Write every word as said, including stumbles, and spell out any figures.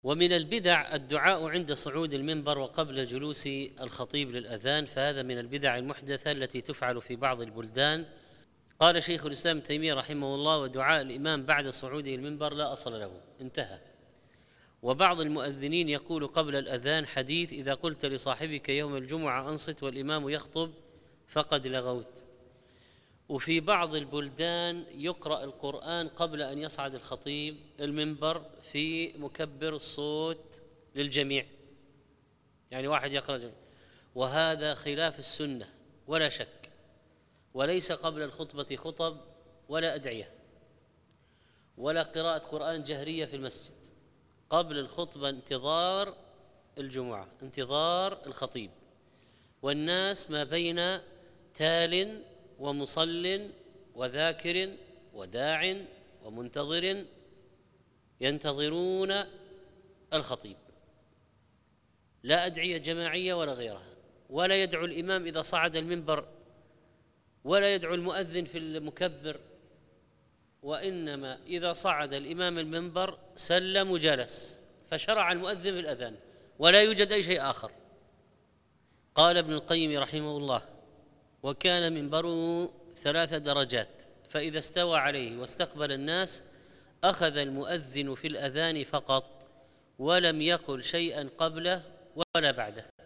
ومن البدع الدعاء عند صعود المنبر وقبل جلوس الخطيب للأذان، فهذا من البدع المحدثة التي تفعل في بعض البلدان. قال شيخ الإسلام ابن تيمية رحمه الله: ودعاء الإمام بعد صعوده المنبر لا أصل له، انتهى. وبعض المؤذنين يقول قبل الأذان حديث: إذا قلت لصاحبك يوم الجمعة أنصت والإمام يخطب فقد لغوت. وفي بعض البلدان يقرأ القرآن قبل أن يصعد الخطيب المنبر في مكبر الصوت للجميع، يعني واحد يقرأ جميع. وهذا خلاف السنة ولا شك، وليس قبل الخطبة خطب ولا أدعية ولا قراءة قرآن جهرية في المسجد. قبل الخطبة انتظار الجمعة، انتظار الخطيب، والناس ما بين تال ومصل وذاكر وداع ومنتظر ينتظرون الخطيب، لا أدعية جماعية ولا غيرها، ولا يدعو الإمام إذا صعد المنبر، ولا يدعو المؤذن في المكبر، وإنما إذا صعد الإمام المنبر سلم وجلس، فشرع المؤذن في الأذان ولا يوجد أي شيء آخر. قال ابن القيم رحمه الله: وكان منبره ثلاث درجات، فإذا استوى عليه واستقبل الناس أخذ المؤذن في الأذان فقط، ولم يقل شيئا قبله ولا بعده.